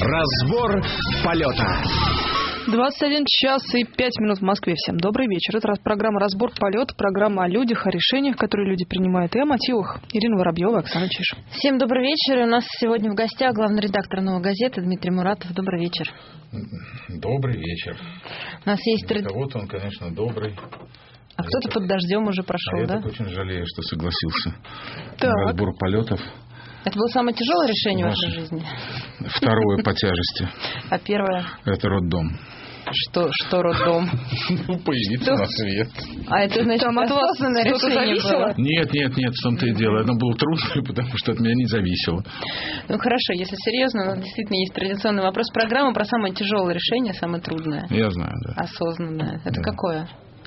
Разбор полета. 21 час и 5 минут в Москве. Всем добрый вечер. Это программа «Разбор полета», программа о людях, о решениях, которые люди принимают, и о мотивах. Ирина Воробьева, Оксана Чиж. Всем добрый вечер. И у нас сегодня в гостях главный редактор «Новой газеты» Дмитрий Муратов. Добрый вечер. Добрый вечер. У нас есть... Вот он, конечно, добрый. А кто-то под дождем уже прошел, я да? так очень жалею, что согласился Так. на разбор полетов. Это было самое тяжелое решение в вашей жизни? Второе по тяжести. А первое? Это роддом. Что роддом? Ну, появиться на свет. А это, значит, Там от вас осознанное что-то решение зависело? было? Нет, в том-то и дело. Оно было трудно, потому что от меня не зависело. Ну, хорошо, если серьезно, но действительно есть традиционный вопрос программы про самое тяжелое решение, самое трудное. Я знаю, да. Осознанное. Это какое?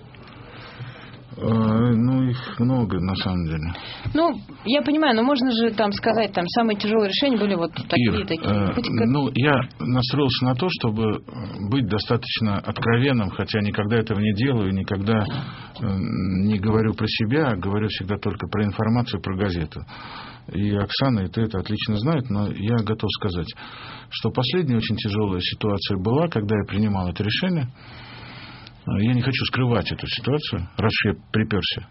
Ну, их много, на самом деле. Ну, я понимаю, но можно же там сказать, там самые тяжелые решения были вот такие. Ну, я настроился на то, чтобы быть достаточно откровенным, хотя никогда этого не делаю, никогда не говорю про себя, говорю всегда только про информацию, про газету. И Оксана, и ты это отлично знает, но я готов сказать, что последняя очень тяжелая ситуация была, когда я принимал это решение. Я не хочу скрывать эту ситуацию, раз я приперся.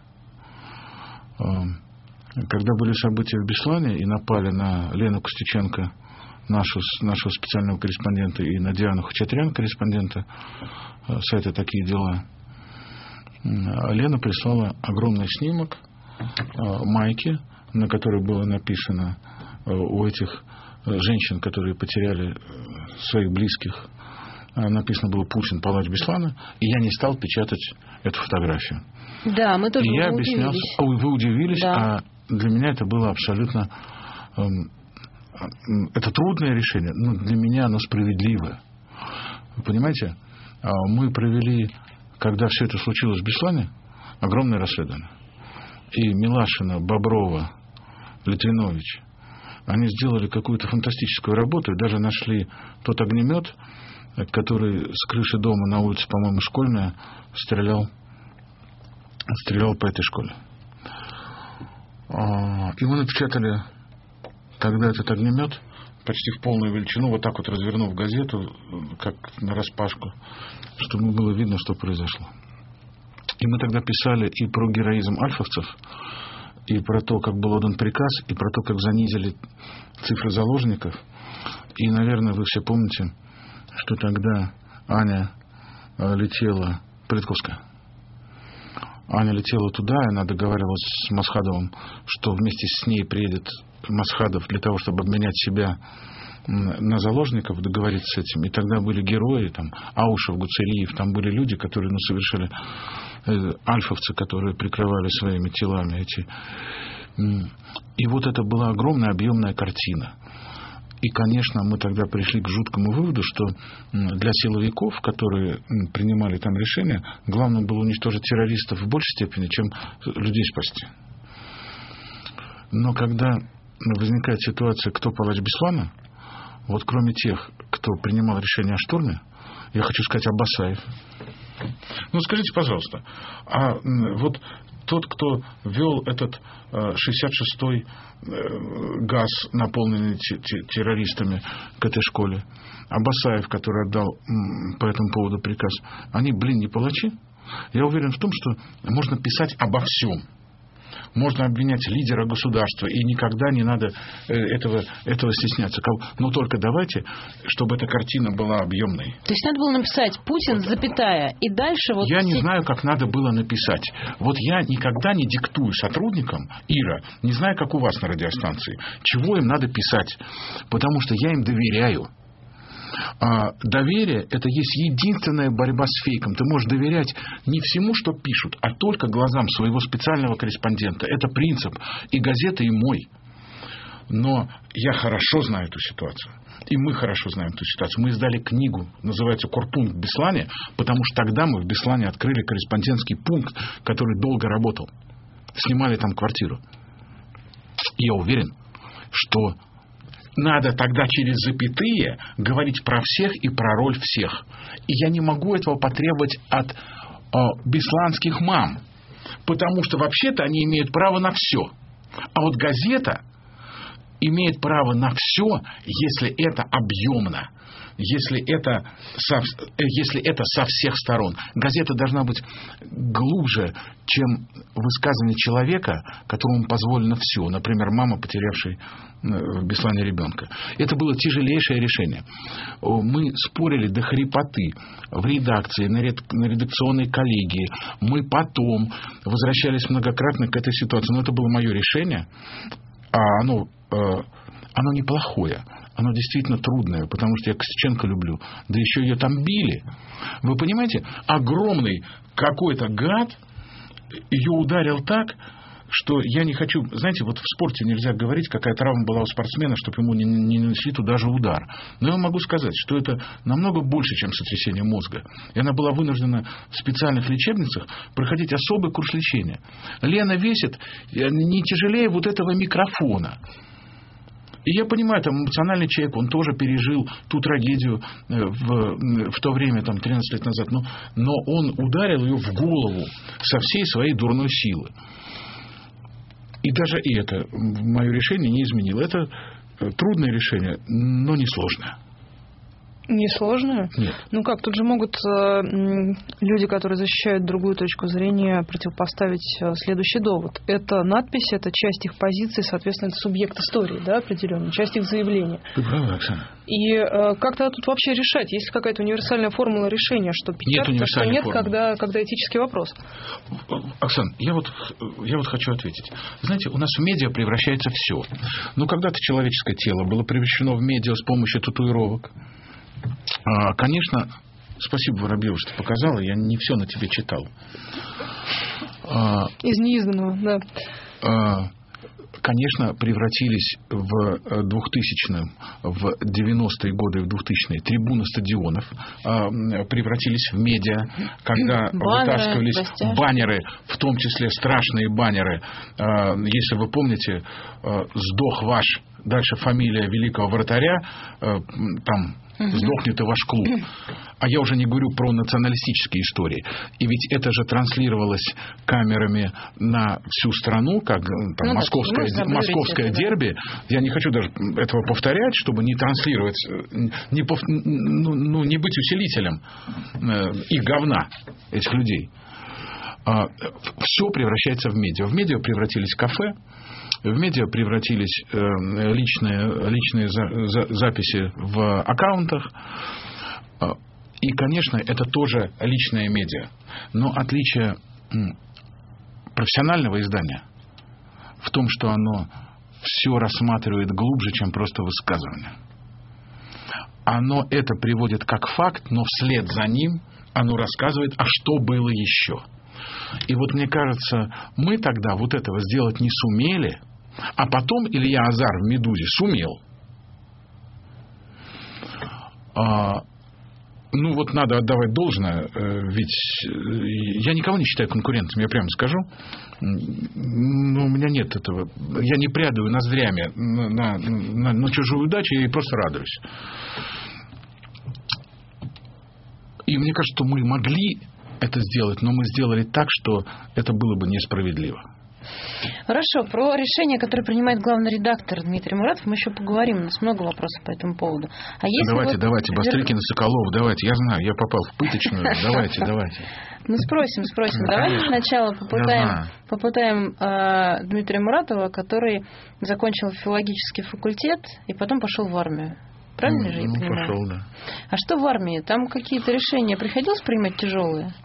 Когда были события в Беслане и напали на Лену Костюченко, нашего специального корреспондента, и на Диану Хачатрян, корреспондента сайта «Такие дела», Лена прислала огромный снимок майки, на которой было написано у этих женщин, которые потеряли своих близких, написано было «Путин, палач Беслана», и я не стал печатать эту фотографию. Да, мы тоже удивились. Вы удивились, да. А для меня это было абсолютно... Это трудное решение, но для меня оно справедливое. Вы понимаете? Мы провели, когда все это случилось в Беслане, огромное расследование. И Милашина, Боброва, Литвинович, они сделали какую-то фантастическую работу и даже нашли тот огнемет, который с крыши дома на улице, по-моему, Школьная, стрелял по этой школе. И мы напечатали тогда этот огнемет почти в полную величину, вот так вот развернув газету, как нараспашку, чтобы было видно, что произошло. И мы тогда писали и про героизм альфовцев, и про то, как был отдан приказ, и про то, как занизили цифры заложников. И, наверное, вы все помните, что тогда Аня летела, Политковская. Аня летела туда, и она договаривалась с Масхадовым, что вместе с ней приедет Масхадов для того, чтобы обменять себя на заложников, договориться с этим. И тогда были герои, там, Аушев, Гуцериев, там были люди, которые совершили, альфовцы, которые прикрывали своими телами эти. И вот это была огромная объемная картина. И, конечно, мы тогда пришли к жуткому выводу, что для силовиков, которые принимали там решения, главное было уничтожить террористов в большей степени, чем людей спасти. Но когда возникает ситуация, кто палач Беслана, вот кроме тех, кто принимал решение о штурме, я хочу сказать Аббасаев. Ну, скажите, пожалуйста, а вот тот, кто ввел этот 66-й ГАЗ, наполненный террористами, к этой школе, Аббасаев, который отдал по этому поводу приказ, они, не палачи? Я уверен в том, что можно писать обо всем. Можно обвинять лидера государства, и никогда не надо этого стесняться. Но только давайте, чтобы эта картина была объемной. То есть надо было написать «Путин, запятая», и дальше вот... Я не знаю, как надо было написать. Вот я никогда не диктую сотрудникам, Ира, не знаю, как у вас на радиостанции, чего им надо писать, потому что я им доверяю. А доверие – это есть единственная борьба с фейком. Ты можешь доверять не всему, что пишут, а только глазам своего специального корреспондента. Это принцип и газеты, и мой. Но я хорошо знаю эту ситуацию. И мы хорошо знаем эту ситуацию. Мы издали книгу, называется «Корпункт в Беслане», потому что тогда мы в Беслане открыли корреспондентский пункт, который долго работал. Снимали там квартиру. И я уверен, что надо тогда через запятые говорить про всех и про роль всех. И я не могу этого потребовать от бесланских мам, потому что вообще-то они имеют право на все. А вот газета имеет право на все, если это объемно. Если это со всех сторон. Газета должна быть глубже, чем высказывание человека, которому позволено все. Например, мама, потерявшая в Беслане ребенка. Это было тяжелейшее решение. Мы спорили до хрипоты в редакции, на редакционной коллегии. Мы потом возвращались многократно к этой ситуации. Но это было мое решение. А оно неплохое. Оно действительно трудное, потому что я Костюченко люблю. Да еще ее там били. Вы понимаете, огромный какой-то гад ее ударил так, что я не хочу... Знаете, вот в спорте нельзя говорить, какая травма была у спортсмена, чтобы ему не нанесли туда же удар. Но я могу сказать, что это намного больше, чем сотрясение мозга. И она была вынуждена в специальных лечебницах проходить особый курс лечения. Лена весит не тяжелее вот этого микрофона. И я понимаю, там эмоциональный человек, он тоже пережил ту трагедию в то время, там, 13 лет назад. Но он ударил ее в голову со всей своей дурной силы. И даже это мое решение не изменило. Это трудное решение, но не сложное. Несложное? Нет. Ну как, тут же могут люди, которые защищают другую точку зрения, противопоставить следующий довод. Это надпись, это часть их позиции, соответственно, это субъект истории, да, определенный, часть их заявления. Ты права, Оксана. И как тогда тут вообще решать? Есть какая-то универсальная формула решения, что печатать, а что нет, когда этический вопрос? Оксана, я вот хочу ответить. Знаете, у нас в медиа превращается все. Ну, когда-то человеческое тело было превращено в медиа с помощью татуировок. Конечно, спасибо, Воробьева, что показала. Я не все на тебе читал. Из неизданного, да. Конечно, превратились в 2000-м, в 90-е годы, в 2000-е трибуны стадионов превратились в медиа, когда вытаскивались баннеры, в том числе страшные баннеры. Если вы помните, «Сдох ваш», дальше фамилия великого вратаря, там сдохнет и ваш клуб. А я уже не говорю про националистические истории. И ведь это же транслировалось камерами на всю страну, как там, московское дерби. Я не хочу даже этого повторять, чтобы не транслировать, не быть усилителем их говна, этих людей. Все превращается в медиа. В медиа превратились кафе, в медиа превратились личные записи в аккаунтах. И, конечно, это тоже личное медиа. Но отличие профессионального издания в том, что оно все рассматривает глубже, чем просто высказывание. Оно это приводит как факт, но вслед за ним оно рассказывает, а что было еще. И вот мне кажется, мы тогда вот этого сделать не сумели, а потом Илья Азар в «Медузе» сумел. Ну вот надо отдавать должное, ведь я никого не считаю конкурентом, я прямо скажу. Но у меня нет этого. Я не прядаю ноздрями на чужую удачу, я ей просто радуюсь. И мне кажется, что мы могли это сделать, но мы сделали так, что это было бы несправедливо. Хорошо, про решение, которое принимает главный редактор Дмитрий Муратов, мы еще поговорим. У нас много вопросов по этому поводу. А если давайте, Бастрыкин и Соколов, давайте. Я знаю, я попал в пыточную. Давайте. Ну, спросим. Давайте сначала попытаем Дмитрия Муратова, который закончил филологический факультет и потом пошел в армию. Правильно же я понимаю? Пошел, да. А что в армии? Там какие-то решения приходилось принимать тяжелые?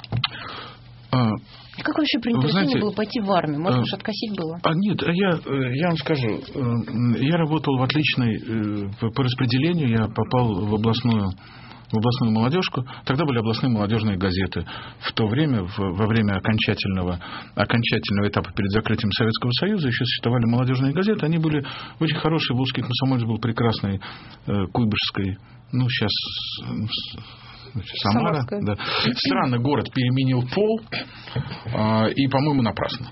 И как вообще принято решение было пойти в армию? Может, уж откосить было? Нет, я вам скажу. Я работал в отличной... По распределению я попал в областную молодежку. Тогда были областные молодежные газеты. В то время, во время окончательного этапа перед закрытием Советского Союза, еще существовали молодежные газеты. Они были очень хорошие. Волжский комсомолец был прекрасный, Куйбышевской. Ну, сейчас... Самара, да. Странно, город переменил пол, и, по-моему, напрасно.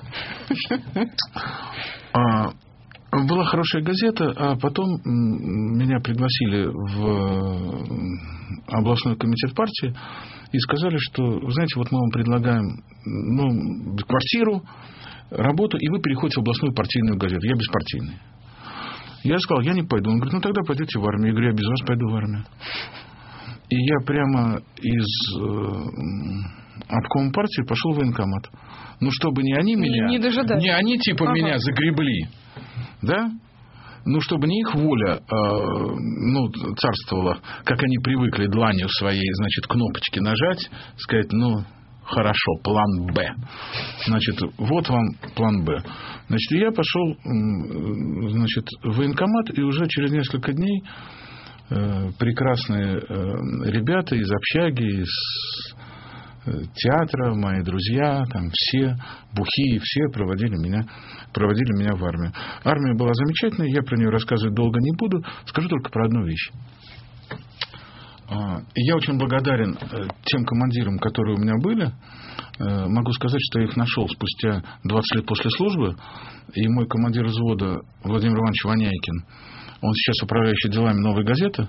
Была хорошая газета, а потом меня пригласили в областной комитет партии и сказали, что, вы знаете, вот мы вам предлагаем квартиру, работу, и вы переходите в областную партийную газету. Я беспартийный. Я сказал, я не пойду. Он говорит, ну тогда пойдете в армию. Я говорю, я без вас пойду в армию. И я прямо из обкома партии пошел в военкомат. Ну, чтобы не они меня... Не они типа меня загребли. Да? Ну, чтобы не их воля царствовала, как они привыкли дланью своей, значит, кнопочки нажать, сказать, ну, хорошо, план Б. Значит, вот вам план Б. Значит, я пошел, значит, в военкомат, и уже через несколько дней прекрасные ребята из общаги, из театра, мои друзья, там все, бухие, все проводили меня в армию. Армия была замечательная, я про нее рассказывать долго не буду, скажу только про одну вещь. И я очень благодарен тем командирам, которые у меня были. Могу сказать, что я их нашел спустя 20 лет после службы. И мой командир взвода Владимир Иванович Ваняйкин, он сейчас управляющий делами «Новой газеты».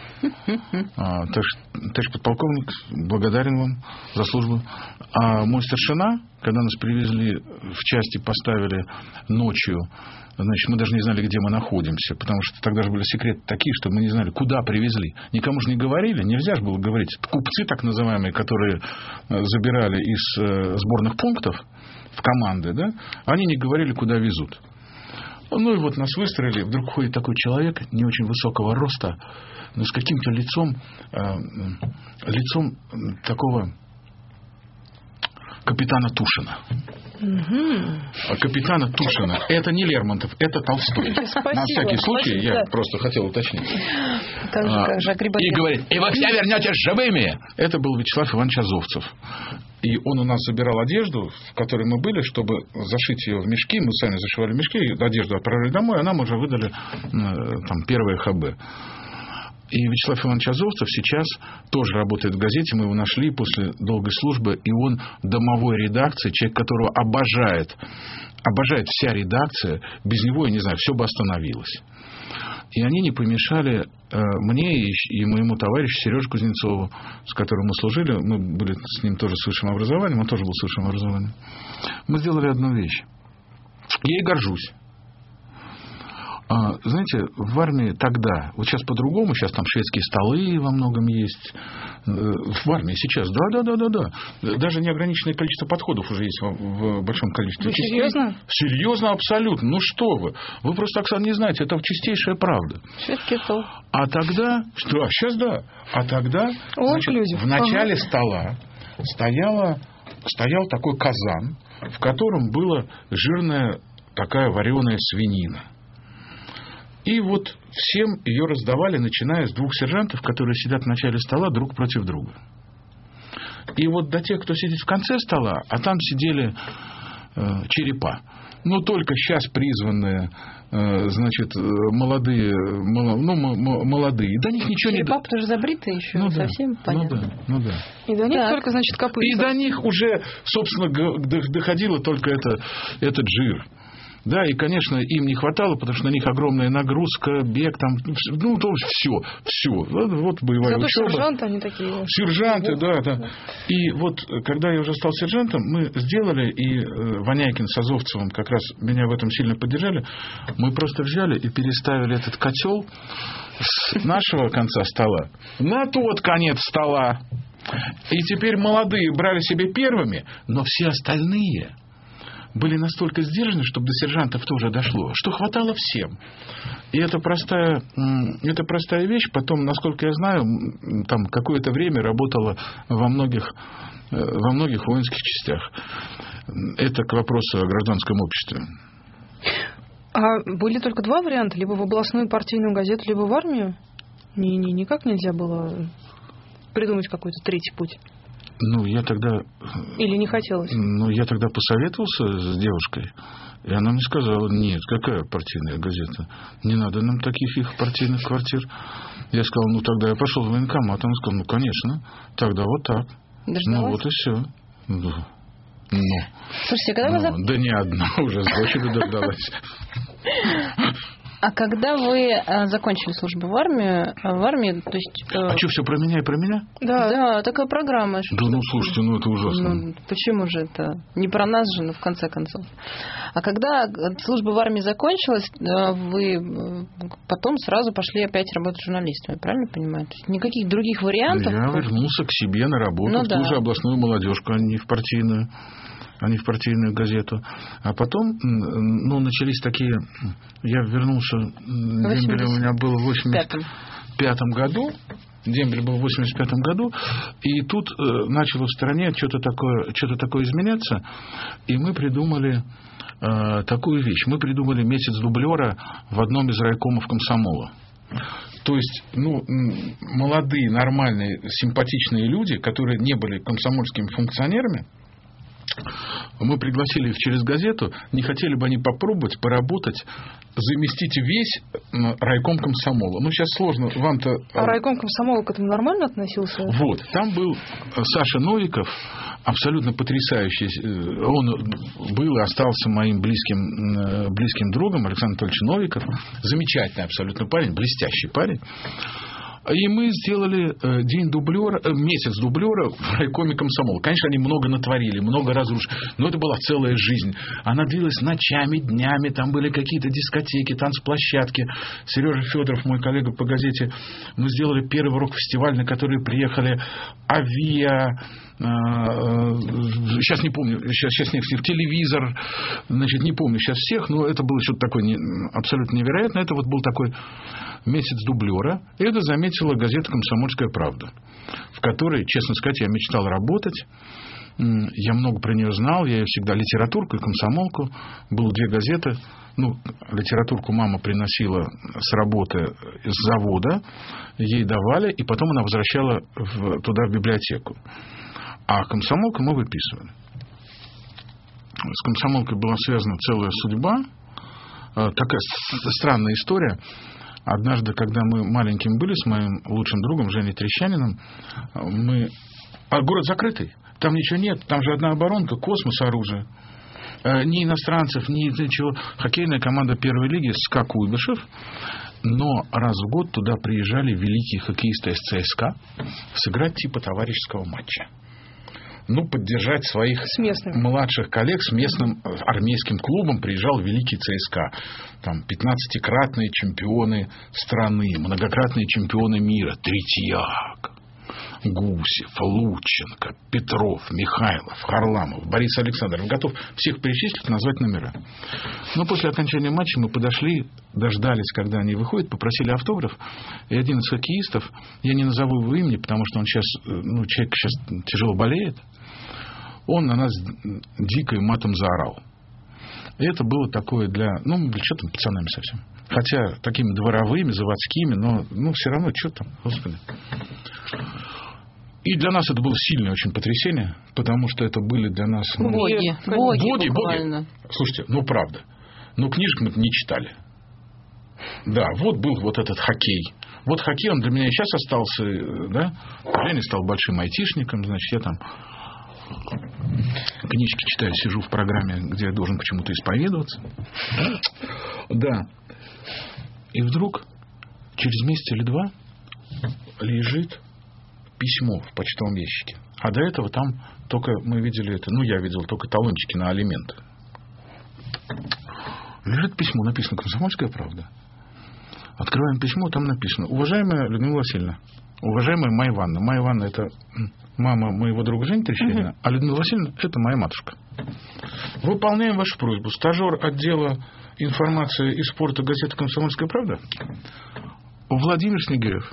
Товарищ подполковник, благодарен вам за службу. А мой старшина, когда нас привезли в части, поставили ночью, значит, мы даже не знали, где мы находимся, потому что тогда же были секреты такие, что мы не знали, куда привезли. Никому же не говорили, нельзя же было говорить. Купцы, так называемые, которые забирали из сборных пунктов в команды, да, они не говорили, куда везут. Ну и вот нас выстроили, вдруг ходит такой человек не очень высокого роста, но с каким-то лицом такого капитана Тушина. А капитана Тушина это не Лермонтов, это Толстой. Спасибо, на всякий случай, спасибо, я да. просто хотел уточнить. Как же, и говорит, и вы все вернетесь живыми. Это был Вячеслав Иванович Азовцев. И он у нас забирал одежду, в которой мы были, чтобы зашить ее в мешки. Мы сами зашивали мешки, одежду отправили домой, а нам уже выдали там первые ХБ. И Вячеслав Иванович Азовцев сейчас тоже работает в газете. Мы его нашли после долгой службы. И он домовой редакции, человек, которого обожает вся редакция. Без него, я не знаю, все бы остановилось. И они не помешали мне и моему товарищу Сереже Кузнецову, с которым мы служили. Мы были с ним тоже с высшим образованием. Он тоже был с высшим образованием. Мы сделали одну вещь. Я ей горжусь. Знаете, в армии тогда, вот сейчас по-другому, сейчас там шведские столы во многом есть. В армии сейчас, да. Даже неограниченное количество подходов уже есть в большом количестве частей. Серьезно? Серьезно, абсолютно. Ну что вы? Вы просто, Оксана, не знаете, это чистейшая правда. Шведский стол. А тогда, что? Сейчас да. А тогда, значит, в начале стола стоял такой казан, в котором была жирная такая вареная свинина. И вот всем ее раздавали, начиная с 2 сержантов, которые сидят в начале стола друг против друга. И вот до тех, кто сидит в конце стола, а там сидели черепа. Ну, только сейчас призванные, значит, молодые. До них ничего не... Черепа тоже забритые еще, ну, совсем да, понятно. Ну да. И до них только, значит, копыта. И до них уже, собственно, доходило только этот жир. Да, и, конечно, им не хватало, потому что на них огромная нагрузка, бег, там, ну, то все. Вот боевая зато учеба. Сержанты, они такие. Сержанты, да. И вот, когда я уже стал сержантом, мы сделали, и Ваняйкин с Азовцевым как раз меня в этом сильно поддержали, мы просто взяли и переставили этот котел с нашего конца стола на тот конец стола. И теперь молодые брали себе первыми, но все остальные были настолько сдержаны, чтобы до сержантов тоже дошло, что хватало всем. И это простая вещь. Потом, насколько я знаю, там какое-то время работала во многих воинских частях. Это к вопросу о гражданском обществе. А были только 2 варианта: либо в областную партийную газету, либо в армию? Никак нельзя было придумать какой-то третий путь? Ну, я тогда... Или не хотелось? Ну, я тогда посоветовался с девушкой, и она мне сказала, нет, какая партийная газета? Не надо нам таких их партийных квартир. Я сказал, ну, тогда я пошел в военкомат. Она сказала, ну, конечно, тогда вот так. Дождалась? Ну, вот и все. Да. Слушайте, когда вы... Да не одна, уже с дочерью дождалась. А когда вы закончили службу в армии, то есть... А что, все про меня и про меня? Да, такая программа. Да, ну, слушайте, это ужасно. Ну, почему же это? Не про нас же, в конце концов. А когда служба в армии закончилась, вы потом сразу пошли опять работать журналистом, я правильно понимаю? То есть никаких других вариантов? Я вернулся к себе на работу, в ту же областную молодежку, а не в партийную газету. А потом, начались такие... Я вернулся... Дембель у меня был в 85 году. Дембель был в 85 году. И тут начало в стране что-то такое изменяться. И мы придумали такую вещь. Мы придумали месяц дублера в одном из райкомов комсомола. То есть, молодые, нормальные, симпатичные люди, которые не были комсомольскими функционерами, мы пригласили их через газету, не хотели бы они попробовать поработать, заместить весь райком комсомола. Сейчас сложно вам-то... А райком комсомола к этому нормально относился? Вот, там был Саша Новиков, абсолютно потрясающий. Он был и остался моим близким другом, Александр Анатольевич Новиков. Замечательный абсолютно парень, блестящий парень. И мы сделали месяц дублера в райкоме комсомола. Конечно, они много натворили, много разрушили. Но это была целая жизнь. Она длилась ночами, днями. Там были какие-то дискотеки, танцплощадки. Сережа Федоров, мой коллега по газете, мы сделали первый рок-фестиваль, на который приехали Авиа, сейчас не помню, сейчас нет, телевизор, не помню сейчас всех, но это было что-то такое абсолютно невероятное. Это был такой месяц дублера. И это заметила газета «Комсомольская правда», в которой, честно сказать, я мечтал работать. Я много про нее знал. Я ее всегда литературку и комсомолку. Было 2 газеты. Литературку мама приносила с работы из завода. Ей давали. И потом она возвращала туда, в библиотеку. А комсомолку мы выписывали. С комсомолкой была связана целая судьба. Такая странная история. Однажды, когда мы маленьким были с моим лучшим другом Женей Трещаниным, город закрытый. Там ничего нет. Там же одна оборонка, космос, оружие. Ни иностранцев, ни ничего. Хоккейная команда первой лиги СКА Куйбышев. Но раз в год туда приезжали великие хоккеисты из ЦСКА сыграть типа товарищеского матча. Поддержать своих младших коллег. С местным армейским клубом приезжал великий ЦСКА. Там 15-кратные чемпионы страны, многократные чемпионы мира. Третьяк, Гусев, Лученко, Петров, Михайлов, Харламов, Борис Александров. Готов всех перечислить, назвать номера. Но после окончания матча мы подошли, дождались, когда они выходят, попросили автограф. И один из хоккеистов, я не назову его имени, потому что он сейчас, человек сейчас тяжело болеет, он на нас дико и матом заорал. И это было такое что там, пацанами совсем. Хотя такими дворовыми, заводскими, но все равно, что там, господи. И для нас это было сильное очень потрясение, потому что это были для нас... Боги. Слушайте, правда. Книжек мы не читали. Да, был этот хоккей. Хоккей, он для меня и сейчас остался, да. Женя стал большим айтишником, я там книжки читаю, сижу в программе, где я должен почему-то исповедоваться. Да. И вдруг, через месяц или 2, лежит письмо в почтовом ящике. А до этого там только мы видели это, я видел только талончики на алименты. Лежит письмо, написано «Комсомольская правда». Открываем письмо, там написано: уважаемая Людмила Васильевна, уважаемая Майя Ивановна. Майя Ивановна — это мама моего друга Жени Трещанина, а Людмила Васильевна — это моя матушка. Выполняем вашу просьбу. Стажер отдела информации и спорта газеты «Комсомольская правда» Владимир Снегирев.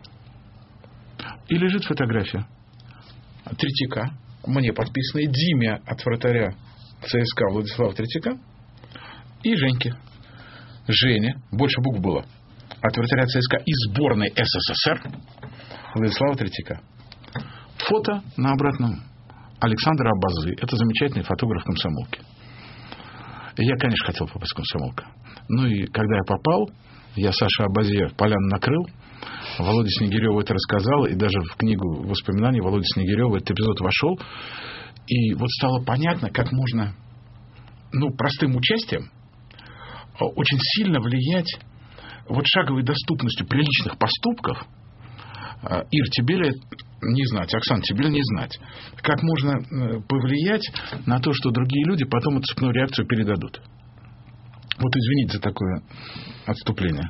И лежит фотография Третьяка, мне подписанная, Диме от вратаря ЦСКА Владислава Третьяка и Женьки. Женя, больше букв было, от вратаря ЦСКА и сборной СССР Владислава Третьяка. Фото на обратном Александра Абазы. Это замечательный фотограф комсомолки. И я, конечно, хотел попасть в комсомолку. И когда я попал, я Саша Абазе поляну накрыл. Володя Снегирев это рассказал. И даже в книгу воспоминаний Володя Снегирев этот эпизод вошел. И стало понятно, как можно простым участием очень сильно влиять вот шаговой доступностью приличных поступков, Ир, тебе ли не знать, Оксана, тебе ли не знать, как можно повлиять на то, что другие люди потом эту цепную реакцию передадут. Вот извините за такое отступление.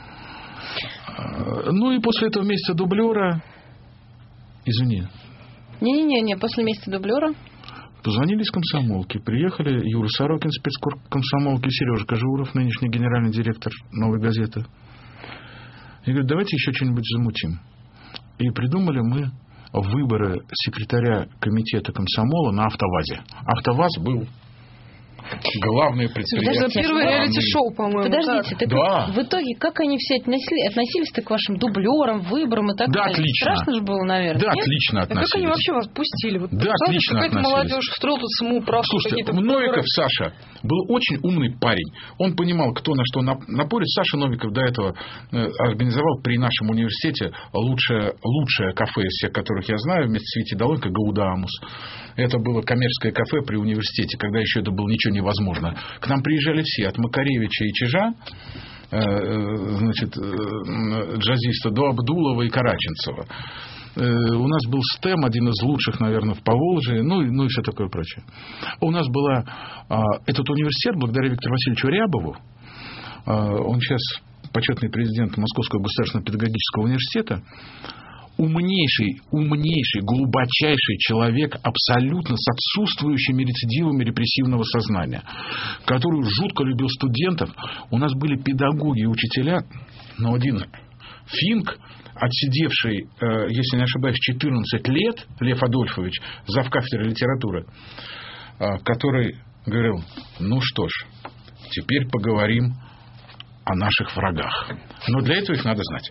Ну и после этого месяца дублера, извини. Не, после месяца дублера. Позвонили из комсомолки, приехали Юра Сорокин, спецкор комсомолки, Сережа Кожуров, нынешний генеральный директор «Новой газеты». И говорят, давайте еще что-нибудь замутим. И придумали мы выборы секретаря комитета комсомола на АвтоВАЗе. АвтоВАЗ был главное предприятие. Это первое реалити-шоу, по-моему. Подождите, так да. В итоге как они все относились-то к вашим дублерам, выборам и так да, далее? Отлично. Страшно же было, наверное. Да, нет? отлично относились. Как они вообще вас пустили? Вот, да, отлично какая-то относились. молодежь устроила тут самоуправство. Слушайте, Новиков Саша был очень умный парень. Он понимал, кто на что напорит. Саша Новиков до этого организовал при нашем университете лучшее кафе из всех, которых я знаю, вместе с Витей Долойко, Гаудамус. Это было коммерческое кафе при университете, когда еще это было ничего невозможно. К нам приезжали все, от Макаревича и Чижа, значит, джазиста, до Абдулова и Караченцева. У нас был СТЭМ, один из лучших, наверное, в Поволжье, ну и все такое прочее. У нас была этот университет, благодаря Виктору Васильевичу Рябову, он сейчас почетный президент Московского государственного педагогического университета, умнейший, глубочайший человек, абсолютно с отсутствующими рецидивами репрессивного сознания, который жутко любил студентов. У нас были педагоги и учителя, но один Финк, отсидевший, если не ошибаюсь, 14 лет, Лев Адольфович, завкафедрой литературы, который говорил, ну что ж, теперь поговорим о наших врагах. Но для этого их надо знать.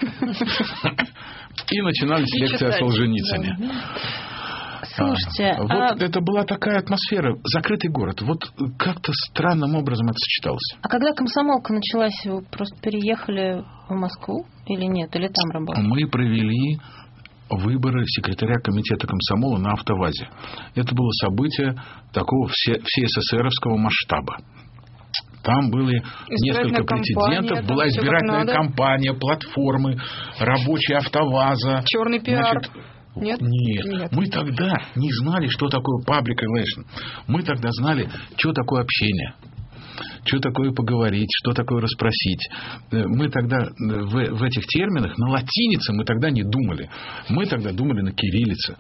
И начинались лекции о Солженицыне. Слушайте, вот это была такая атмосфера, закрытый город. Вот как-то странным образом это сочеталось. А когда комсомолка началась, вы просто переехали в Москву или нет? Или там работали? Мы провели выборы секретаря комитета комсомола на АвтоВАЗе. Это было событие такого всеСССРовского масштаба. Там были несколько претендентов, была избирательная кампания, платформы, рабочие АвтоВАЗа. Черный пиар. Нет? Мы тогда не знали, что такое public relation. Мы тогда знали, что такое общение, что такое поговорить, что такое расспросить. Мы тогда в этих терминах, на латинице мы тогда не думали. Мы тогда думали на кириллице.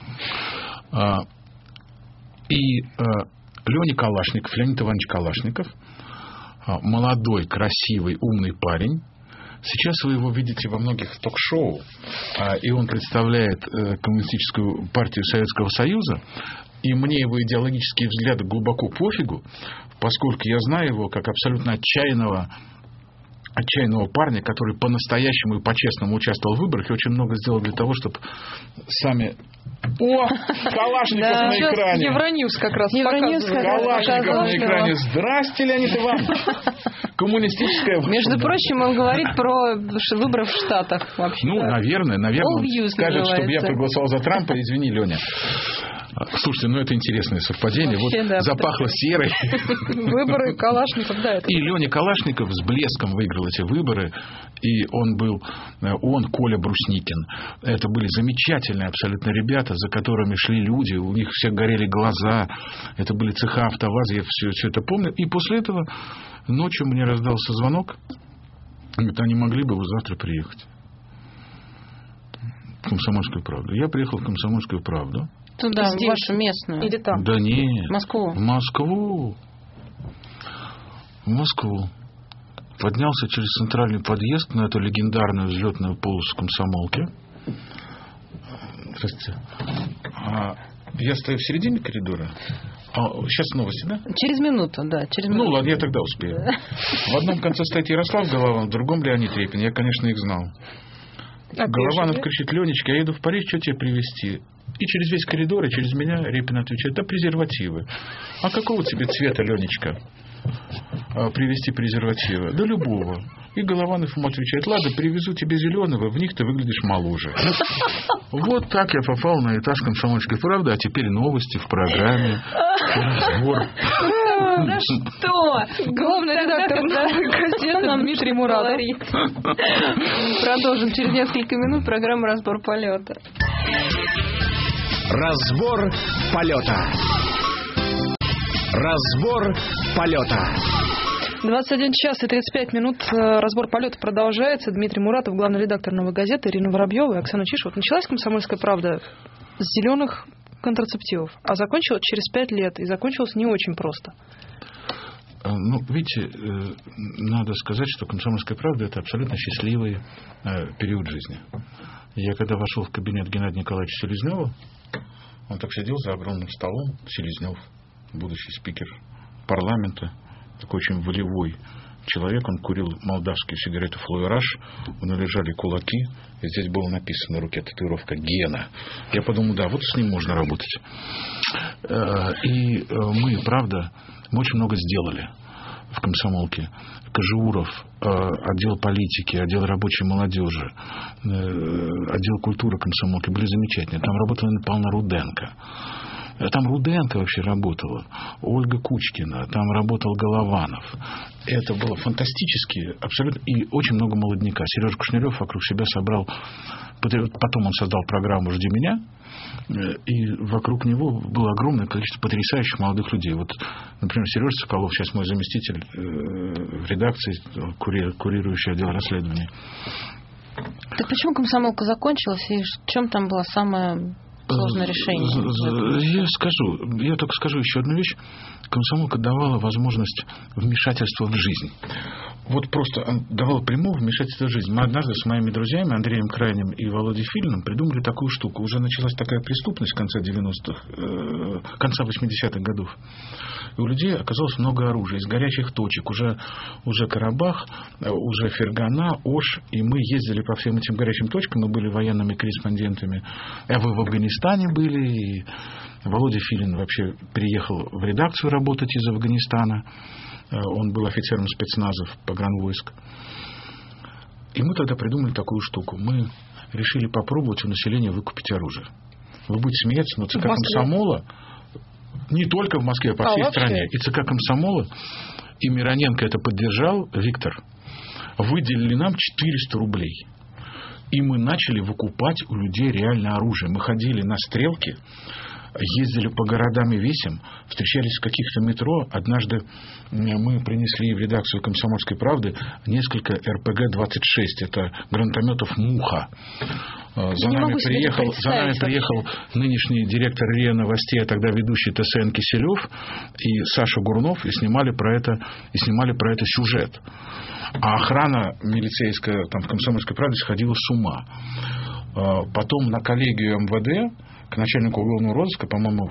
И Леонид Иванович Калашников, молодой, красивый, умный парень. Сейчас вы его видите во многих ток-шоу, и он представляет Коммунистическую партию Советского Союза, и мне его идеологические взгляды глубоко пофигу, поскольку я знаю его как абсолютно отчаянного парня, который по-настоящему и по-честному участвовал в выборах и очень много сделал для того, чтобы сами... О, Калашников на экране. Евроньюз как раз показывает. Калашников на экране. Здрасте, Леонид Иванович. Коммунистическая... Между прочим, он говорит про выборы в Штатах. Вообще. Ну, наверное. Он скажет, чтобы я проголосовал за Трампа. Извини, Леня. Слушайте, это интересное совпадение. Вообще, вот да, запахло серой. Выборы Калашников, да. И Леня Калашников с блеском выиграл эти выборы. И он, Коля Брусникин. Это были замечательные абсолютно ребята, за которыми шли люди. У них все горели глаза. Это были цеха АвтоВАЗа. Я все это помню. И после этого ночью мне раздался звонок. Говорит, они могли бы вы завтра приехать в «Комсомольскую правду». Я приехал в «Комсомольскую правду». Туда, в вашу местную? Или там? Да нет. В Москву? В Москву. Поднялся через центральный подъезд на эту легендарную взлетную полосу комсомолки. Здравствуйте. Я стою в середине коридора. Сейчас новости, да? Через минуту, да. Ну ладно, я тогда успею. В одном конце стоит Ярослав Голованов, в другом Леонид Репин. Я, конечно, их знал. Голованов кричит: Ленечка, я еду в Париж, что тебе привезти? И через весь коридор, и через меня Репин отвечает: да презервативы. А какого тебе цвета, Ленечка, привезти презервативы? Да любого. И Голованов ему отвечает: ладно, привезу тебе зеленого, в них ты выглядишь моложе. Вот так я попал на этаж «Комсомольской правды», а теперь новости в программе. Разбор. За что? Главный редактор «Новой газеты» Дмитрий Муратов. Продолжим через несколько минут программу «Разбор полета». Разбор полета. Разбор полета. 21 час и 35 минут. Разбор полета продолжается. Дмитрий Муратов, главный редактор «Новой газеты», Ирина Воробьева и Оксана Чишева. Началась «Комсомольская правда» с зеленых контрацептивов, а закончилась через 5 лет. И закончилась не очень просто. Ну, видите, надо сказать, что «Комсомольская правда» — это абсолютно счастливый период жизни. Я когда вошел в кабинет Геннадия Николаевича Селезнева, он так сидел за огромным столом, Селезнев, будущий спикер парламента, такой очень волевой человек, он курил молдавские сигареты «Флуэраж», у него лежали кулаки, и здесь было написано на руке татуировка «Гена». Я подумал, да, вот с ним можно работать. И мы, правда, мы очень много сделали в комсомолке. Кожеуров, отдел политики, отдел рабочей молодежи, отдел культуры комсомолки были замечательные. Там работала Павловна Руденко. Там Руденко вообще работала, Ольга Кучкина, там работал Голованов. Это было фантастически, абсолютно, и очень много молодняка. Сережа Кушнерев вокруг себя собрал, потом он создал программу «Жди меня», и вокруг него было огромное количество потрясающих молодых людей. Вот, например, Сережа Соколов, сейчас мой заместитель в редакции, курирующий отдел расследований. Так почему комсомолка закончилась, и в чем там было самое сложное решение? Я только скажу еще одну вещь. Комсомолка давала возможность вмешательства в жизнь. Вот просто давала прямого вмешательства в жизнь. Мы однажды с моими друзьями Андреем Крайним и Володей Филиным придумали такую штуку. Уже началась такая преступность в конце 90-х, конца 80-х годов. И у людей оказалось много оружия. Из горячих точек. Уже Карабах, уже Фергана, Ош. И мы ездили по всем этим горячим точкам. Мы были военными корреспондентами. Вы в Афганистане были. И Володя Филин вообще приехал в редакцию работать из Афганистана. Он был офицером спецназов погранвойск. И мы тогда придумали такую штуку. Мы решили попробовать у населения выкупить оружие. Вы будете смеяться, но ЦК Комсомола, не только в Москве, а по всей стране, и ЦК Комсомола, и Мироненко это поддержал, Виктор, выделили нам 400 рублей. И мы начали выкупать у людей реальное оружие. Мы ходили на стрелки, ездили по городам и весям, встречались в каких-то метро. Однажды мы принесли в редакцию «Комсомольской правды» несколько РПГ-26. Это гранатометов «Муха». За нами приехал нынешний директор РИА Новостей, а тогда ведущий ТСН Киселев и Саша Гурнов, и снимали про это сюжет. А охрана милицейская там, в «Комсомольской правде» сходила с ума. Потом на коллегию МВД к начальнику уголовного розыска, по-моему,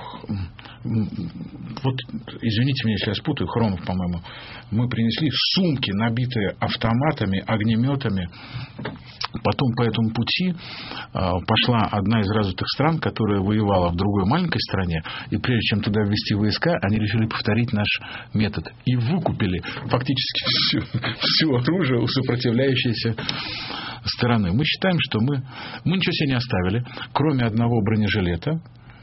вот, извините меня, если я спутаю, Хромов, по-моему, мы принесли сумки, набитые автоматами, огнеметами. Потом по этому пути пошла одна из развитых стран, которая воевала в другой маленькой стране, и прежде чем туда ввести войска, они решили повторить наш метод. И выкупили фактически все оружие у сопротивляющейся стороны. Мы считаем, что мы ничего себе не оставили, кроме одного бронежилета,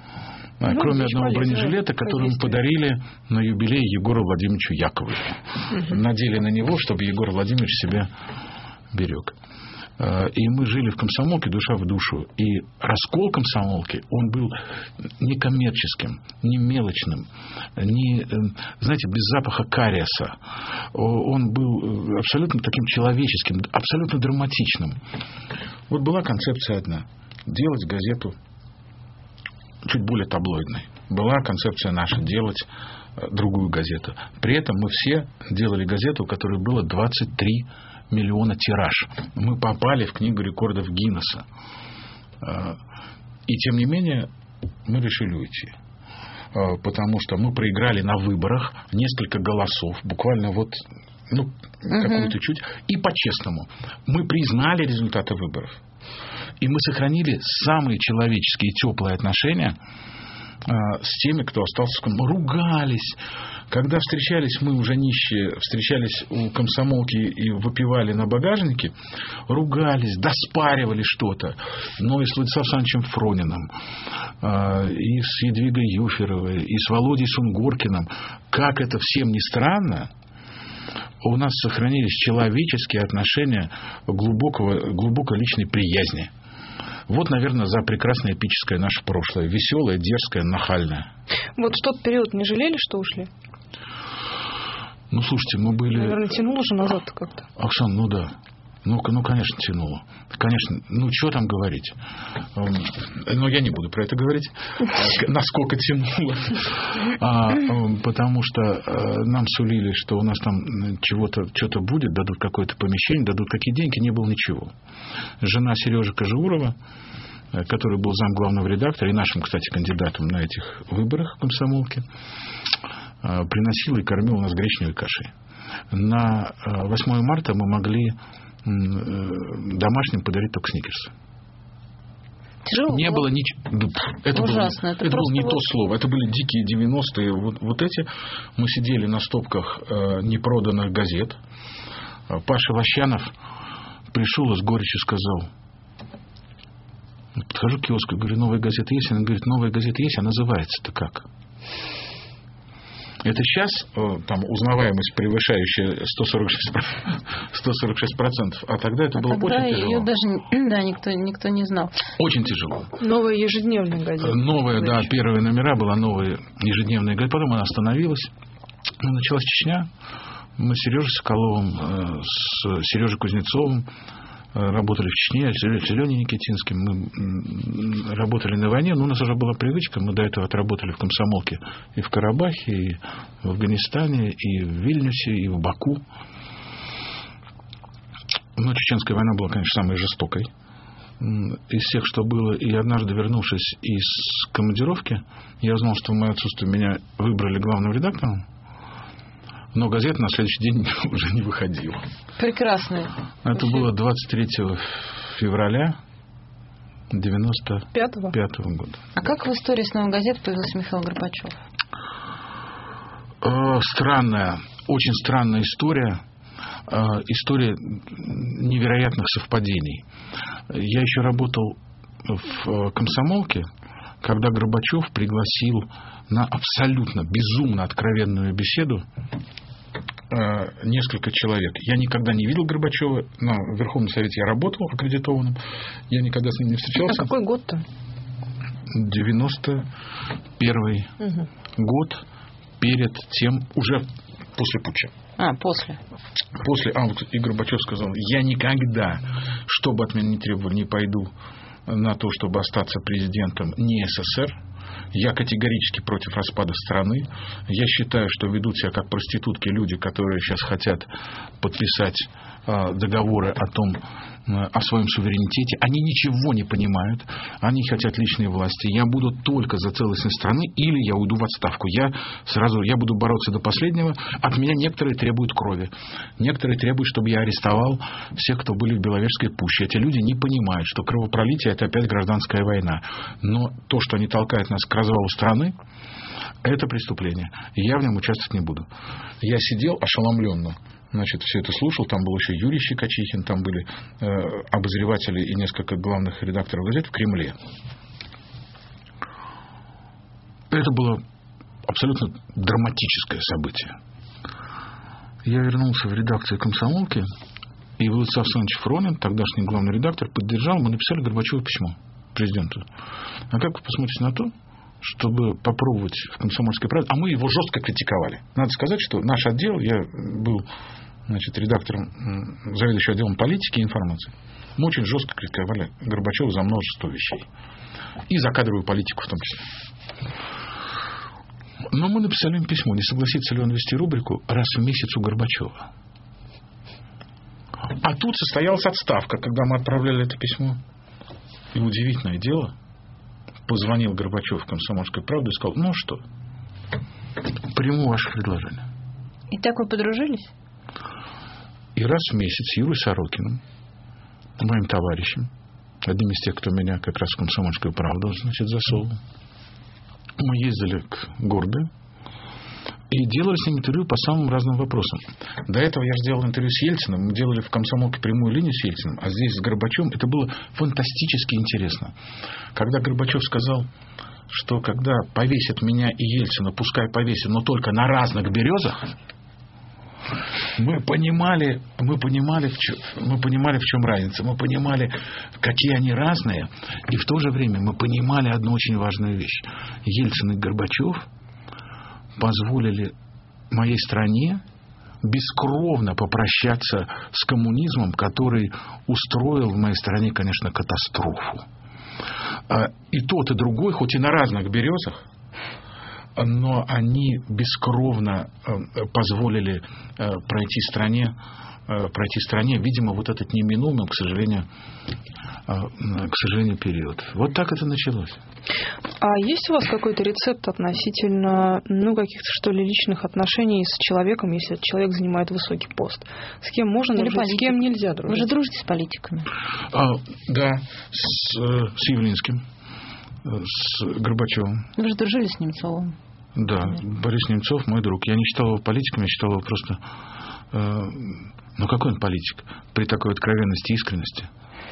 который мы подарили на юбилей Егору Владимировичу Яковлеву. Надели на него, чтобы Егор Владимирович себя берег. И мы жили в комсомолке душа в душу. И раскол комсомолки, он был не коммерческим, не мелочным, не, знаете, без запаха кариеса. Он был абсолютно таким человеческим, абсолютно драматичным. Вот была концепция одна. Делать газету чуть более таблоидной. Была концепция наша. Делать другую газету. При этом мы все делали газету, у которой было 23 миллиона тираж. Мы попали в книгу рекордов Гиннесса. И тем не менее мы решили уйти. Потому что мы проиграли на выборах несколько голосов. Буквально вот какую-то чуть. И по-честному. Мы признали результаты выборов. И мы сохранили самые человеческие теплые отношения с теми, кто остался. Мы ругались, Когда встречались мы уже нищие, встречались у комсомолки и выпивали на багажнике, ругались, доспаривали что-то. Но и с Владиславом Александровичем Фрониным, и с Едвигой Юферовой, и с Володей Сунгоркиным. Как это всем ни странно, у нас сохранились человеческие отношения глубокой личной приязни. Вот, наверное, за прекрасное эпическое наше прошлое. Веселое, дерзкое, нахальное. Вот в тот период не жалели, что ушли? Ну, слушайте, мы были... Наверное, тянуло же назад-то как-то. Оксана, ну да. Ну, конечно, тянуло. Конечно, ну, что там говорить? Но я не буду про это говорить, насколько тянуло. Потому что нам сулили, что у нас там что-то будет, дадут какое-то помещение, дадут какие деньги, не было ничего. Жена Сережи Кожеурова, который был зам главного редактора и нашим, кстати, кандидатом на этих выборах в комсомолке, приносила и кормила нас гречневой кашей. На 8 марта мы могли домашним подарить только сникерсы. Тяжело. Не было ничего. Это ужасно. Это было не то слово. Это были дикие 90-е. Вот эти. Мы сидели на стопках непроданных газет. Паша Ващанов пришел и с горечью сказал: подхожу к киоску, говорю, новая газета есть? Она говорит, новая газета есть, а называется-то как? Это сейчас там узнаваемость, превышающая 146%, а тогда это было очень тяжело. Ее даже никто не знал. Очень тяжело. Новая ежедневная газета. Новая, да, первые номера была новая ежедневная газета. Потом она остановилась. Началась Чечня. Мы с Сережей Соколовым, с Сережей Кузнецовым работали в Чечне, с Леней Никитинским. Мы работали на войне, но у нас уже была привычка. Мы до этого отработали в комсомолке и в Карабахе, и в Афганистане, и в Вильнюсе, и в Баку. Но Чеченская война была, конечно, самой жестокой из всех, что было. И однажды, вернувшись из командировки, я узнал, что в мое отсутствие меня выбрали главным редактором. Но газета на следующий день уже не выходила. Прекрасно. Это было 23 февраля 1995 года. А как в истории с «Новой газеты» появился Михаил Горбачев? Странная, очень странная история. История невероятных совпадений. Я еще работал в комсомолке, когда Горбачев пригласил на абсолютно безумно откровенную беседу несколько человек. Я никогда не видел Горбачева. На Верховном Совете я работал аккредитованным. Я никогда с ним не встречался. А какой год-то? 91 год, перед тем, уже после путча. После. Вот и Горбачев сказал: я никогда, что бы от меня ни требовали, не пойду на то, чтобы остаться президентом не СССР. Я категорически против распада страны. Я считаю, что ведут себя как проститутки люди, которые сейчас хотят подписать договоры о своем суверенитете. Они ничего не понимают. Они хотят личной власти. Я буду только за целостность страны, или я уйду в отставку. Я буду бороться до последнего. От меня некоторые требуют крови. Некоторые требуют, чтобы я арестовал всех, кто были в Беловежской пуще. Эти люди не понимают, что кровопролитие — это опять гражданская война. Но то, что они толкают нас к развалу страны, это преступление. И я в нем участвовать не буду. Я сидел ошеломленно. Все это слушал. Там был еще Юрий Щекочихин, там были обозреватели и несколько главных редакторов газет в Кремле. Это было абсолютно драматическое событие. Я вернулся в редакцию «Комсомолки», и Владислав Александрович Фронин, тогдашний главный редактор, поддержал. Мы написали Горбачеву письмо президенту. А как вы посмотрите на то, чтобы попробовать в «Комсомольской правде», а мы его жестко критиковали. Надо сказать, что наш отдел, я был редактором, заведующим отделом политики и информации, мы очень жестко критиковали Горбачева за множество вещей. И за кадровую политику в том числе. Но мы написали им письмо, не согласится ли он вести рубрику «Раз в месяц у Горбачева». А тут состоялась отставка, когда мы отправляли это письмо. И удивительное дело, позвонил Горбачев в «Комсомольскую правду» и сказал: ну что, приму ваше предложение. И так вы подружились? И раз в месяц с Юрой Сорокиным, моим товарищем, одним из тех, кто меня как раз в «Комсомольскую правду» засовывал, мы ездили к Гордою, И делали с ним интервью по самым разным вопросам. До этого я сделал интервью с Ельциным. Мы делали в «Комсомолке» прямую линию с Ельциным. А здесь с Горбачевым. Это было фантастически интересно. Когда Горбачев сказал, что когда повесят меня и Ельцина, пускай повесят, но только на разных березах, мы понимали, в чем разница. Мы понимали, какие они разные. И в то же время мы понимали одну очень важную вещь. Ельцин и Горбачев позволили моей стране бескровно попрощаться с коммунизмом, который устроил в моей стране, конечно, катастрофу. И тот, и другой, хоть и на разных березах, но они бескровно позволили пройти стране, видимо, вот этот неминуемый, к сожалению, период. Вот так это началось. А есть у вас какой-то рецепт относительно, каких-то, что ли, личных отношений с человеком, если этот человек занимает высокий пост? С кем можно дружить, с кем нельзя дружить? Вы же дружите с политиками. Да, с Явлинским, с Горбачевым. Вы же дружили с Немцовым. Да, Борис Немцов мой друг. Я не считал его политиком, я считал его просто... какой он политик? При такой откровенности и искренности.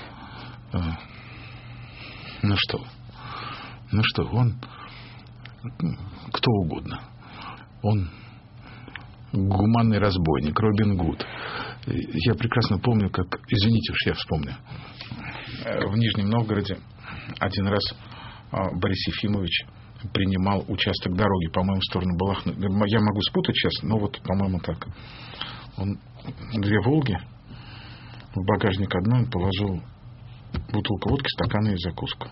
Он кто угодно. Он гуманный разбойник, Робин Гуд. Я прекрасно помню, как... Извините уж, я вспомню. В Нижнем Новгороде один раз Борис Ефимович принимал участок дороги, по-моему, в сторону Балахны. Я могу спутать сейчас, но вот, по-моему, так. Он 2 «Волги», в багажник одной он положил бутылку водки, стаканы и закуску.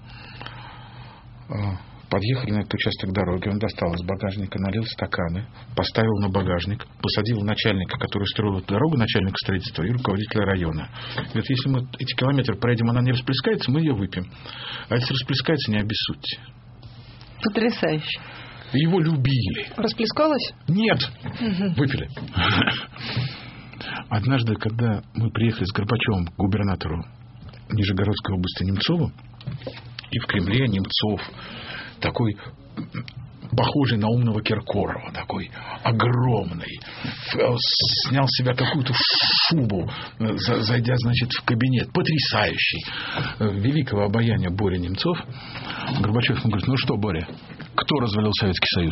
Подъехали на этот участок дороги, он достал из багажника, налил стаканы, поставил на багажник, посадил начальника, который строил эту дорогу, начальника строительства и руководителя района. Говорит, если мы эти километры проедем, она не расплескается, мы ее выпьем. А если расплескается, не обессудьте. Потрясающе. Его любили. Расплескалось? Нет. Выпили. Однажды, когда мы приехали с Горбачевым к губернатору Нижегородской области Немцову, и в Кремле Немцов, такой похожий на умного Киркорова, такой огромный, снял с себя какую-то шубу, зайдя, значит, в кабинет, потрясающий, великого обаяния Боря Немцов. Горбачев ему говорит, что, Боря, кто развалил Советский Союз?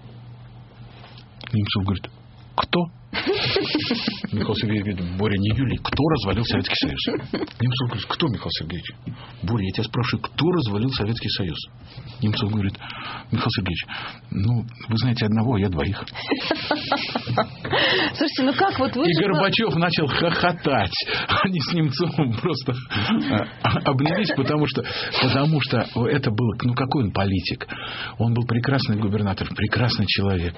Немцов говорит, кто? Михаил Сергеевич говорит, Боря, не Юлий, кто развалил Советский Союз? Немцов говорит, кто, Михаил Сергеевич? Боря, я тебя спрашиваю, кто развалил Советский Союз? Немцов говорит, Михаил Сергеевич, вы знаете одного, а я 2. Слушайте, как вот вы... И Горбачев начал хохотать. Они с Немцовым просто обнялись, потому что это было... какой он политик? Он был прекрасный губернатор, прекрасный человек.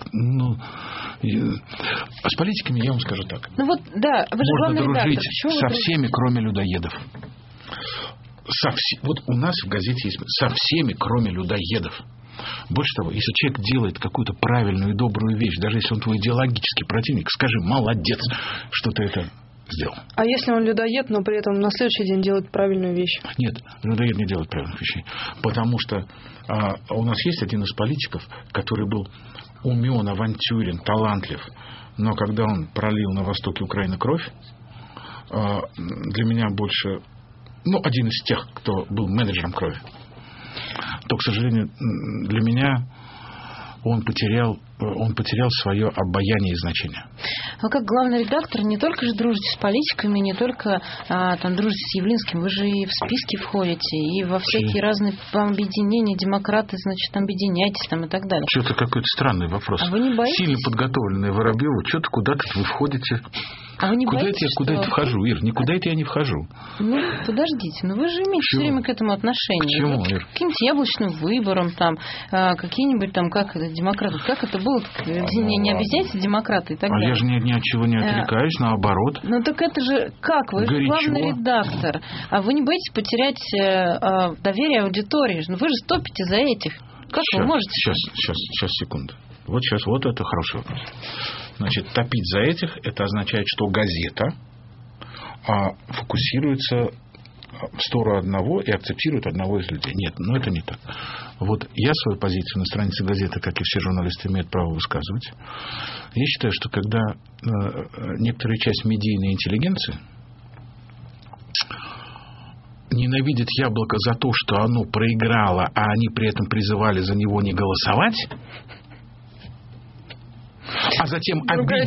А с политиками я вам скажу так. Вы же можно дружить редактор. со всеми, кроме людоедов. Вот у нас в газете есть со всеми, кроме людоедов. Больше того, если человек делает какую-то правильную и добрую вещь, даже если он твой идеологический противник, скажи, молодец, что ты это сделал. А если он людоед, но при этом на следующий день делает правильную вещь? Нет, людоед не делает правильных вещей. Потому что у нас есть один из политиков, который был умен, авантюрен, талантлив, но когда он пролил на востоке Украины кровь, для меня больше... один из тех, кто был менеджером крови, то, к сожалению, для меня он потерял свое обаяние и значение. Вы как главный редактор не только же дружите с политиками, не только дружите с Явлинским, вы же и в списки входите, и во всякие разные объединения, демократы, значит, объединяйтесь и так далее. Что-то какой-то странный вопрос. А вы не боитесь? Сильно подготовленный Воробьеву, что-то куда-то вы входите. А вы не боитесь, куда это вхожу, Ир? Никуда это я не вхожу. Подождите, вы же имеете все время к этому отношение. К чему, Ир? Каким-нибудь яблочным выбором, какие-нибудь демократы. Как это было? Не объединяйтесь демократы и так далее. Я же ни от чего не отрекаюсь, наоборот. Так это же как? Вы же главный редактор. А вы не боитесь потерять доверие аудитории? Вы же топите за этих. Как вы можете? Сейчас, секунду. Вот это хороший вопрос. Значит, топить за этих, это означает, что газета фокусируется в сторону одного и акцептируют одного из людей. Нет, но это не так. Вот я свою позицию на странице газеты, как и все журналисты, имеют право высказывать. Я считаю, что когда некоторая часть медийной интеллигенции ненавидит Яблоко за то, что оно проиграло, а они при этом призывали за него не голосовать, а затем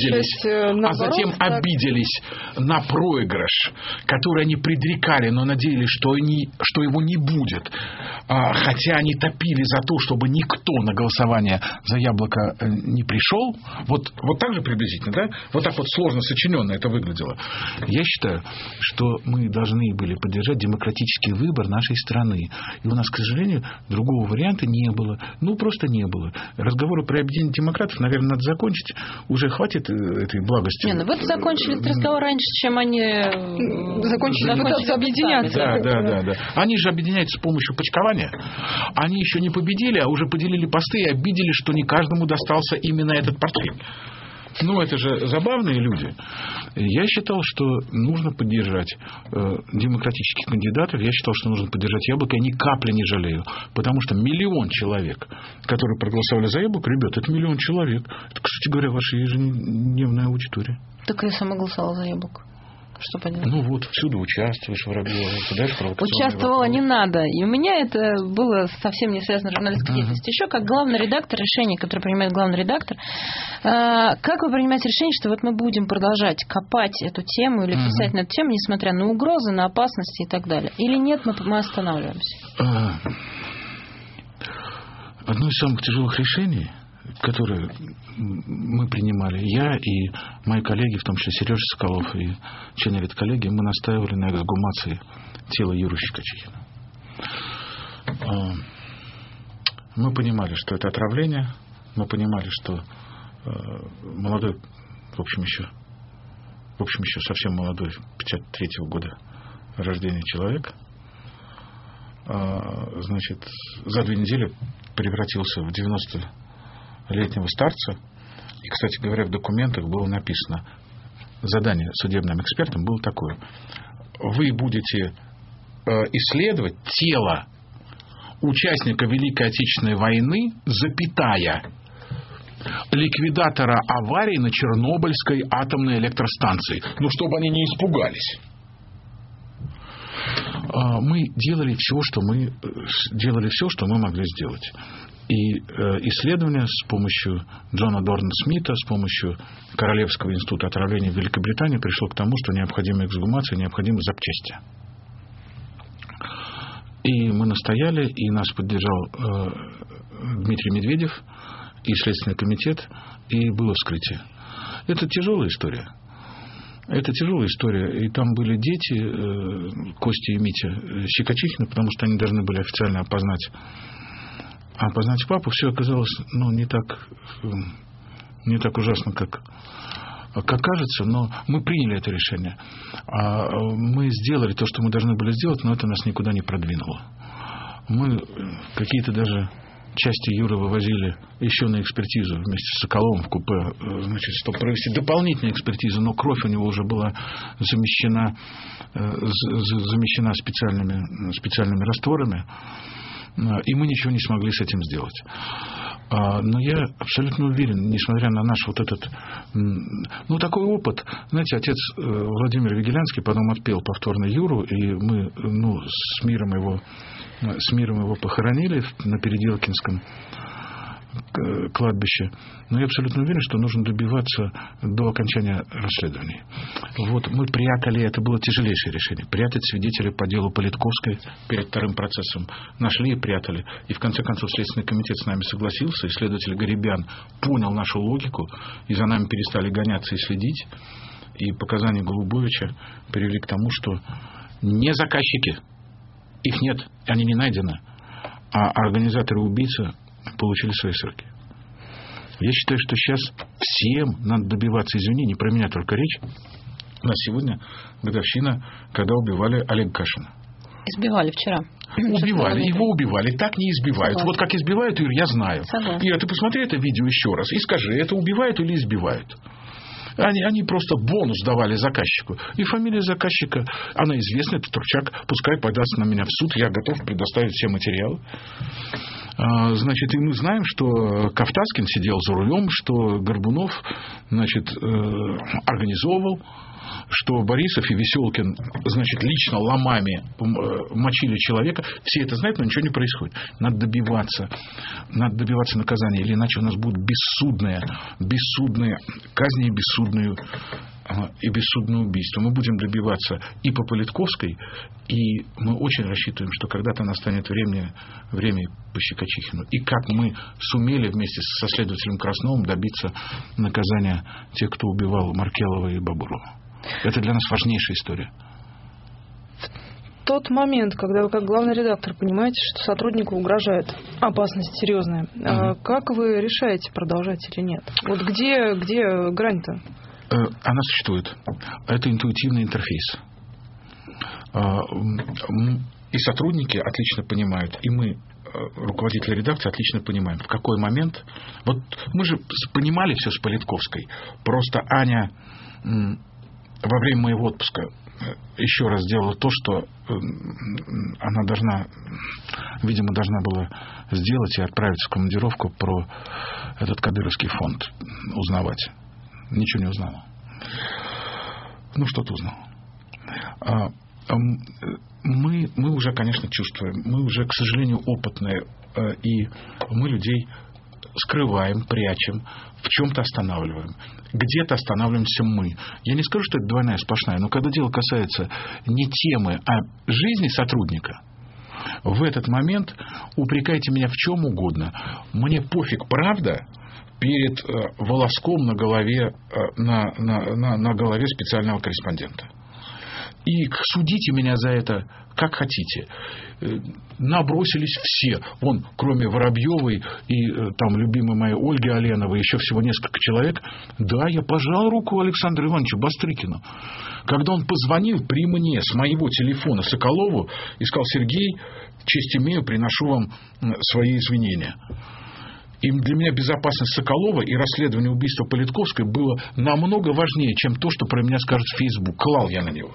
обиделись на проигрыш, который они предрекали, но надеялись, что его не будет. Хотя они топили за то, чтобы никто на голосование за Яблоко не пришел. Вот так же приблизительно, да? Вот так вот сложно сочиненно это выглядело. Я считаю, что мы должны были поддержать демократический выбор нашей страны. И у нас, к сожалению, другого варианта не было. Просто не было. Разговоры про объединение демократов, наверное, надо закончить. Уже хватит этой благости. Вы закончили этот разговор раньше, чем они закончили объединяться. Да. Они же объединяются с помощью почкования. Они еще не победили, а уже поделили посты и обидели, что не каждому достался именно этот портфель. Это же забавные люди. Я считал, что нужно поддержать демократических кандидатов. Я считал, что нужно поддержать Яблоко. Я ни капли не жалею. Потому что 1 миллион человек, которые проголосовали за Яблоко, ребят, это 1 миллион человек. Это, кстати говоря, ваша ежедневная аудитория. Так я сама голосовала за Яблоко. Что поделать? Всюду участвуешь, Воробьева, задаешь провокационные Участвовала вопросы. не надо. И у меня это было совсем не связано с журналистской деятельностью. Еще как главный редактор, решение, которое принимает главный редактор, как вы принимаете решение, что мы будем продолжать копать эту тему или писать на эту тему, несмотря на угрозы, на опасности и так далее? Или нет, мы останавливаемся? Одно из самых тяжелых решений, которые мы принимали, я и мои коллеги, в том числе Сережа Соколов и члены редколлегии, мы настаивали на эксгумации тела Юры Щекочихина. Мы понимали, что это отравление, мы понимали, что молодой, в общем, еще совсем молодой, 53-го года рождения человек, за 2 недели превратился в 90-летнего старца. И, кстати говоря, в документах было написано, задание судебным экспертам было такое: вы будете исследовать тело участника Великой Отечественной войны, ликвидатора аварии на Чернобыльской атомной электростанции. Чтобы они не испугались. Мы делали все, что мы могли сделать. И исследования с помощью Джона Дорна Смита, с помощью Королевского института отравления в Великобритании пришло к тому, что необходима эксгумация, необходимы запчасти. И мы настояли, и нас поддержал Дмитрий Медведев и Следственный комитет, и было вскрытие. Это тяжелая история. И там были дети, Костя и Митя Щекочихина, потому что они должны были официально опознать папу. Все оказалось не так ужасно, как кажется, но мы приняли это решение. Мы сделали то, что мы должны были сделать, но это нас никуда не продвинуло. Мы какие-то даже части Юры вывозили еще на экспертизу вместе с Соколовым в купе, чтобы провести дополнительную экспертизу, но кровь у него уже была замещена специальными растворами, и мы ничего не смогли с этим сделать. Но я абсолютно уверен, несмотря на наш такой опыт, знаете, отец Владимир Вигелянский потом отпел повторно Юру, и мы с миром его похоронили на Переделкинском кладбище. Но я абсолютно уверен, что нужно добиваться до окончания расследований. Мы прятали, это было тяжелейшее решение, прятать свидетелей по делу Политковской перед вторым процессом. Нашли и прятали. И в конце концов Следственный комитет с нами согласился, и следователь Гарибян понял нашу логику, и за нами перестали гоняться и следить. И показания Голубовича привели к тому, что не заказчики, их нет, они не найдены, а организаторы-убийцы получили свои сроки. Я считаю, что сейчас всем надо добиваться, извини, не про меня только речь. У нас сегодня годовщина, когда убивали Олега Кашина. Избивали вчера. Его убивали, так не избивают. Согласна. Вот как избивают, Ир, я знаю. Согласна. Ира, ты посмотри это видео еще раз и скажи, это убивают или избивают. Они просто бонус давали заказчику. И фамилия заказчика, она известна, это Турчак, пускай подаст на меня в суд, я готов предоставить все материалы. Значит, и мы знаем, что Кавтаскин сидел за рулем, что Горбунов, значит, организовывал, что Борисов и Веселкин, значит, лично ломами мочили человека. Все это знают, но ничего не происходит. Надо добиваться наказания, или иначе у нас будут бессудные казни и бессудное убийство. Мы будем добиваться и по Политковской, и мы очень рассчитываем, что когда-то настанет время по Щекочихину. И как мы сумели вместе со следователем Красновым добиться наказания тех, кто убивал Маркелова и Бабурова. Это для нас важнейшая история. В тот момент, когда вы как главный редактор понимаете, что сотруднику угрожает опасность серьезная, как вы решаете, продолжать или нет? Вот где грань-то? Она существует. Это интуитивный интерфейс. И сотрудники отлично понимают, и мы, руководители редакции, отлично понимаем, в какой момент... Вот мы же понимали все с Политковской. Просто Аня во время моего отпуска еще раз сделала то, что она должна была сделать, и отправиться в командировку про этот кадыровский фонд узнавать. Ничего не узнала. Ну, что-то узнала. Мы уже, конечно, чувствуем. Мы уже, к сожалению, опытные. И мы людей скрываем, прячем, в чем-то останавливаем. Где-то останавливаемся мы. Я не скажу, что это двойная сплошная, но когда дело касается не темы, а жизни сотрудника, в этот момент упрекайте меня в чем угодно. Мне пофиг, правда, перед волоском на голове, на голове специального корреспондента. И судите меня за это как хотите. Набросились все. Вон, кроме Воробьевой и там любимой моей Ольги Оленовой, еще всего несколько человек. Да, я пожал руку Александру Ивановичу Бастрыкину. Когда он позвонил при мне с моего телефона Соколову и сказал: Сергей, честь имею, приношу вам свои извинения. И для меня безопасность Соколова и расследование убийства Политковской было намного важнее, чем то, что про меня скажет Facebook. Клал я на него.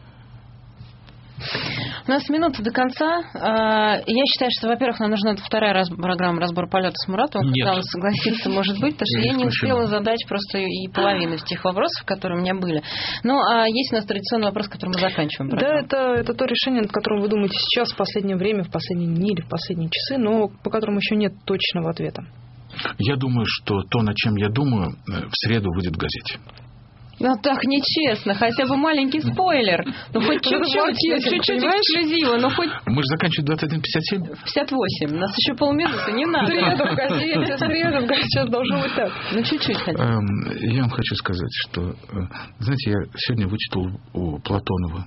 У нас минута до конца. Я считаю, что, во-первых, нам нужна вторая программа «Разбор полета» с Муратовым. Когда он согласится, может быть, потому что я не успела задать просто и половину из тех вопросов, которые у меня были. Ну, а есть у нас традиционный вопрос, который мы заканчиваем программу. Да, это то решение, над которым вы думаете сейчас, в последнее время, в последние недели, в последние часы, но по которому еще нет точного ответа. Я думаю, что то, над чем я думаю, в среду выйдет в газете. Ну, так нечестно. Хотя бы маленький спойлер. Ну, хоть чуть-чуть эксклюзива. Ну, хоть... Мы же заканчиваем 21:57. 58. У нас еще полминуты. Не надо. Среду в газете. Сейчас должно быть так. Ну, чуть-чуть хотя бы. Я вам хочу сказать, что... Знаете, я сегодня вычитал у Платонова.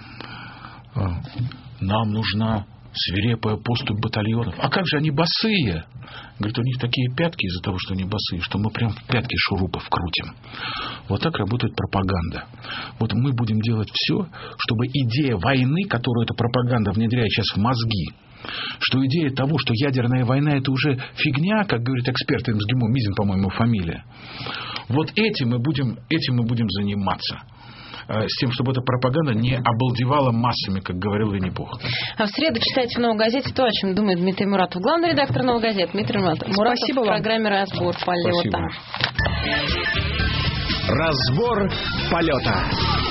Нам нужна свирепая поступь батальонов. А как же они босые? Говорит, у них такие пятки из-за того, что они босые, что мы прям в пятки шурупов крутим. Вот так работает пропаганда. Вот мы будем делать все, чтобы идея войны, которую эта пропаганда внедряет сейчас в мозги, что идея того, что ядерная война это уже фигня, как говорит эксперт МСГИМО, Мизин, по-моему, фамилия. Вот этим мы будем заниматься. С тем, чтобы эта пропаганда не обалдевала массами, как говорил Винни-Пух. А в среду читайте в «Новой газете» то, о чем думает Дмитрий Муратов. Главный редактор «Новой газеты» Дмитрий Муратов. Спасибо в программе «Разбор полета». Разбор полета.